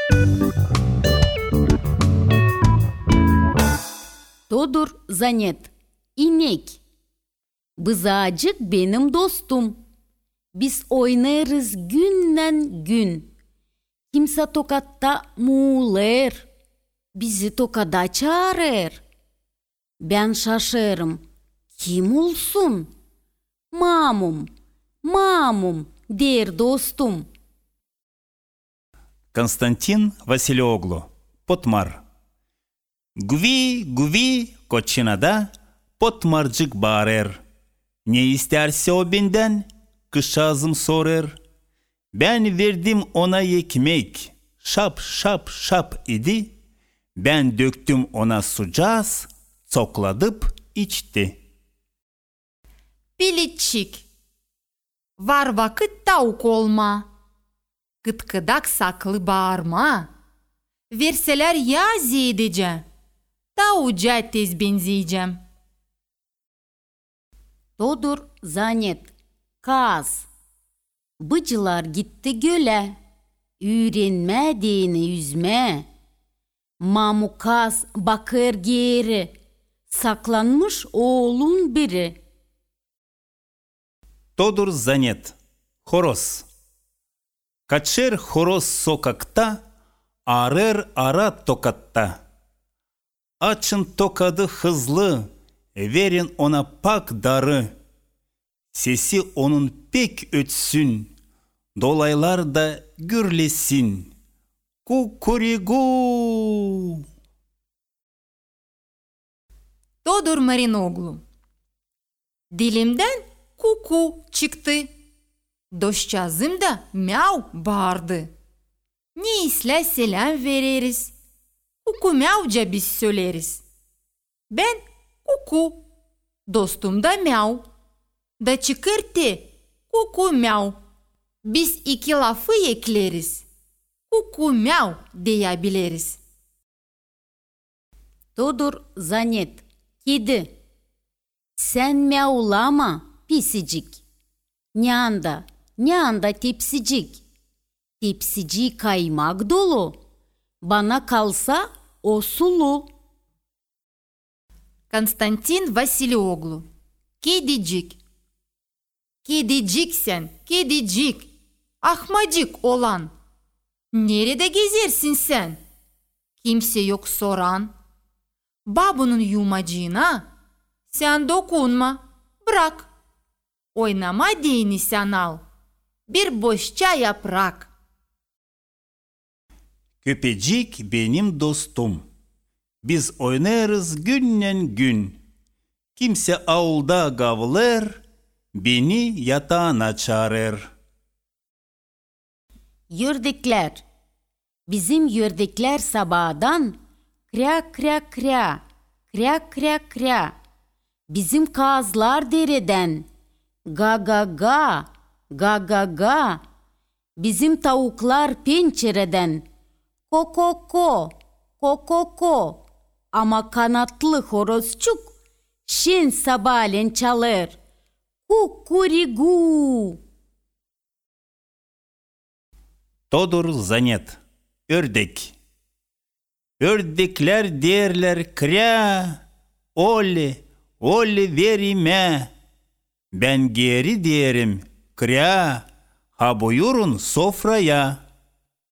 Todur Zanet. İnek. Bızacık benim dostum. Biz oynarız günden gün. Kimse tokatta muğlar. Bizi tokada çağırır. Ben şaşırım. Kim olsun? Mamum, mamum der dostum. Konstantin Vasilyoglu, Potmar. Güvi güvi koçinada potmarcık bağırır. Ne isterse o benden kışazım sorar. Ben verdim ona ekmek, şap şap şap idi. Ben döktüm ona sucaz, çokladıp içti. Piliçik. Var vakit tavuk olma. Gıtkıdak saklı bağırma. Verseler yaz edeceğim. Tavuca tez benzeyeceğim. Todur Zanet. Kaz. Bıcılar gitti göle. Öğrenmediğini yüzme. Mamukaz bakır geri. Saklanmış oğlun biri. Todur Zanet. Horoz. Kaçır horoz sokakta, arar ara tokatta. Açın tokadı hızlı, verin ona pak darı. Sesi onun pek ötsün, dolaylar da gürlesin. Kukurigu. Todor Marinoglu. Dilimden kuku çıktı. Doşcağızım da miau bağırdı. Ne isle selam veririz. Kuku miauca biz söyleriz. Ben kuku, dostum da miau. Da çıkırtı kuku miau. Biz iki lafı ekleriz. Kuku miau diyebiliriz. Todur Zanet. Kedi. Sen miaulama pisicik. Ne anda tepsicik. Tepsici kaymak dolu. Bana kalsa o sulu. Konstantin Vasilyoglu. Kedicik. Kedicik sen, kedicik. Ahmacık olan. Nerede gezersin sen? Kimse yok soran. Babunun yumacığına sen dokunma, bırak. Oynama dini sen al. Bir boşça yaprak. Köpecik benim dostum. Biz oynarız günden gün. Kimse avluda gavlar, beni yatağına çağırır. Yördekler. Bizim yördekler sabahdan kra kra kra, kra kra kra. Bizim kazlar dereden ga ga ga, ga ga ga. Bizim tavuklar pencereden ko ko ko, ko ko ko. Ama kanatlı horozcuk şen sabahleyin çalır. Kukurigu. Todur Zanet. Ördek. Ördekler derler kra, oli, oli verime. Ben geri derim kra, ha buyurun sofraya.